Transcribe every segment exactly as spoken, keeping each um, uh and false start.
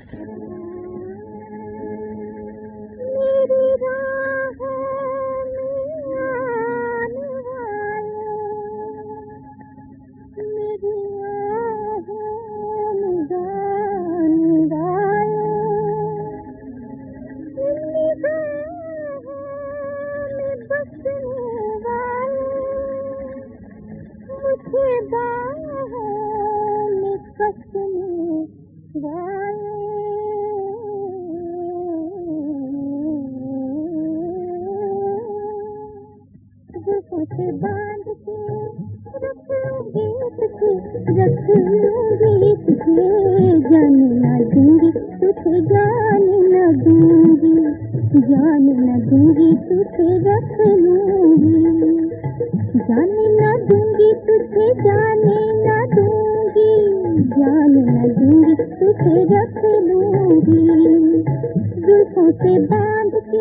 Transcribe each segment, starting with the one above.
मेरी राहों में आने वाले, मेरी आहों में गाने वाले, निगाहों में बसने वाले, मुझे बाहों में कसने वाले। जुल्फों से बांध के रख लूंगी तुझे, रख लूंगी तुझे, जाने न दूंगी तुझे, जाने न दूंगी, जाने न दूंगी तुझे, रख लूंगी, जाने न दूंगी तुझे, जाने न दूंगी, जाने न दूंगी तुझे, रख लूंगी। जुल्फों से बांध के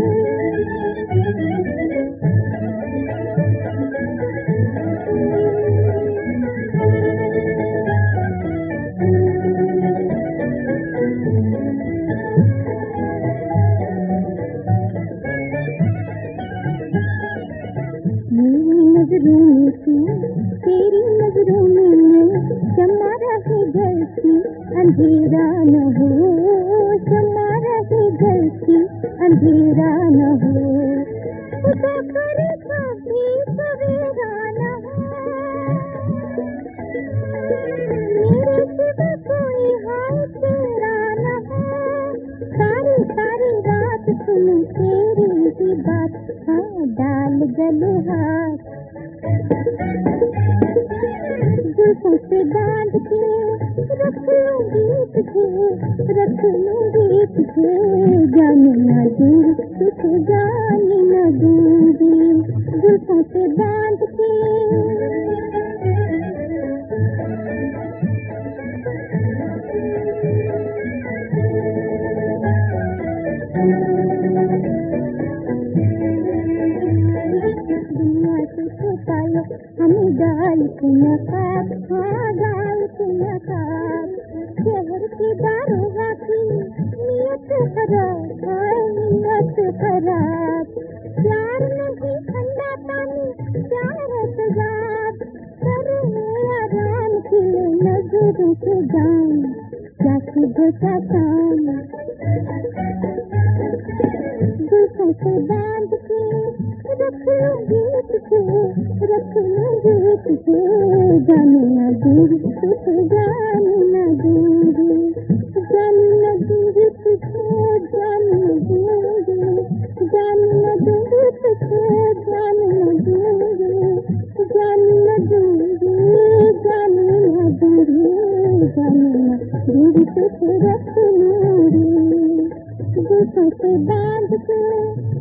मेरी नजरों में तू, तेरी नजरों में मैं, शम्मा रहे जलती अंधेरा न हो, शम्मा रहे जलती अंधेरा न हो, खुदा करे कभी सवेरा न हो, मेरे सिवा कोई हाल तेरा न हो, सारी सारी रात सुनी तेरी ही बात, हाँ डाल गले हाथ। जुल्फों से बांध के रख लूंगी तुझे, रख लूंगी तुझे, जाने न दूंगी तुझे, जाने न दूंगी। जुल्फों से बांध के पालो हमें डाल के नकाब, हाँ डाल के नकाब, शहर की दारोगा की नियत खराब, हाँ नियत खराब, प्यार नहीं ठंडा पानी, प्यार है तेजाब, करे आराम के नजरों के जान, क्या सुबह का शाम। जुल्फों से बांध के रख लूंगी तुझे, रख लूंगी तुझे, जाने न दूंगी तुझे, जाने न दूंगी, जाने न दूंगी तुझे, जाने न दूंगी, जाने न दूंगी तुझे, जाने न दूंगी, जाने न दूंगी, जाने न दूंगी, जाने न दूंगी तुझे, रख लूंगी। जुल्फों से बांध के